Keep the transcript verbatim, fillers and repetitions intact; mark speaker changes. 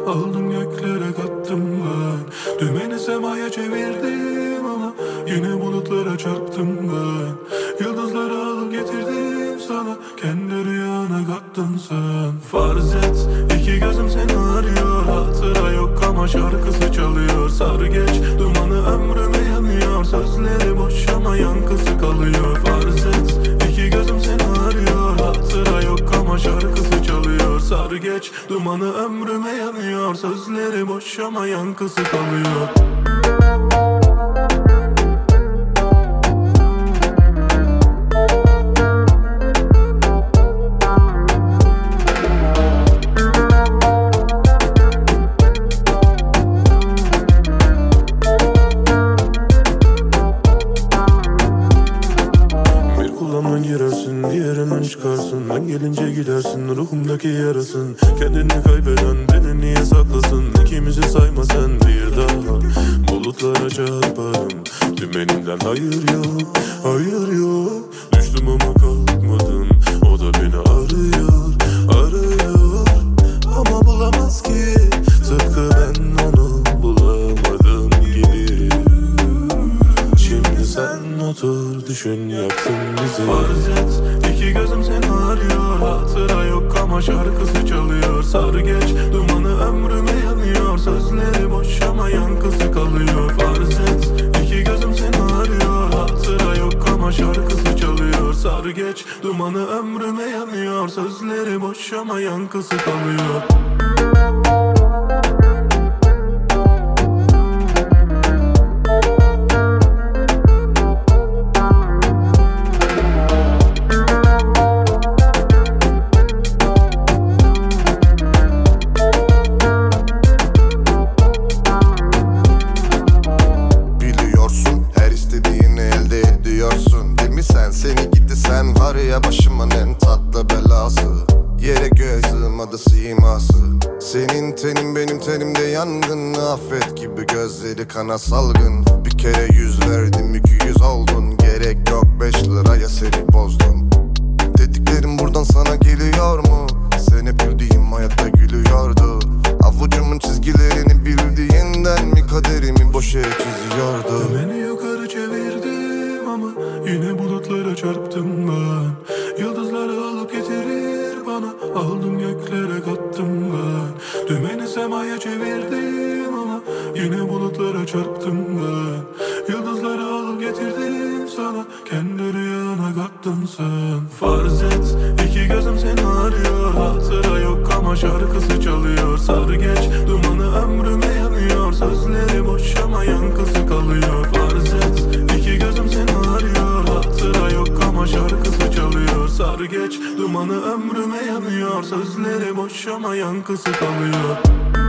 Speaker 1: aldım göklere kattım ben. Dümeni semaya çevirdim ama yine bulutlara çarptım ben. Yıldızları alıp getirdim sana, kendi rüyana kattın sen. Farz et iki gözüm seni arıyor, hatıra yok ama şarkısı çalıyor. Sarı geç dumanı ömrüme yanıyor, sözleri boş ama yankısı kalıyor. Farz et iki gözüm seni arıyor, hatıra yok ama şarkısı çalıyor. Sarı geç dumanı ömrüme yanıyor, sözleri boş ama yankısı kalıyor. Girersin, diğerinden çıkarsın. Ben gelince gidersin, ruhumdaki yarasın. Kendini kaybeden beni niye saklasın? İkimizi sayma sen bir daha. Bulutlara çarparım, dümenimden hayır yok, hayır yok. Düştüm ama kalkmadım, o da beni arıyor, arıyor. Ama bulamaz ki, tıpkı ben onu bulamadım gibi. Şimdi sen otur düşün, yaktın bizi. Farz et iki gözüm seni arıyor, hatıra yok ama şarkısı çalıyor. Sarı geç dumanı ömrüme yanıyor, sözleri boş ama yankısı kalıyor. Farz et iki gözüm seni arıyor, hatıra yok ama şarkısı çalıyor. Sarı geç dumanı ömrüme yanıyor, sözleri boş ama yankısı kalıyor.
Speaker 2: Seni gitti sen var ya başımın en tatlı belası. Yere göğe sığmadı siması. Senin tenin benim tenimde yangın. Affet gibi gözleri kana salgın. Bir kere yüz verdim iki yüz oldun. Gerek yok beş liraya seni bozdum. Dediklerim buradan sana geliyor mu? Sen hep güldüğüm hayatta gülüyordu. Avucumun çizgilerini bildiğinden mi kaderimi boşa çiziyordu?
Speaker 1: Beni yukarı çevirdim ama yine bulutlara çarptım ben. Yıldızları alıp getirir bana, aldım göklere kattım ben. Dümeni semaya çevirdim ama yine bulutlara çarptım ben. Yıldızları alıp getirdim sana, kendi rüyana kattın sen. Farz et iki gözüm seni arıyor, hatıra yok ama şarkısı çalıyor. Sarı geç dumanı ömrüme yanıyor, sözleri boş ama yankısı kalıyor. Farz et iki gözüm seni arıyor, hatıra yok ama şarkısı çalıyor. Sarı geç dumanı ömrüme yanıyor, sözleri boş ama yankısı kalıyor.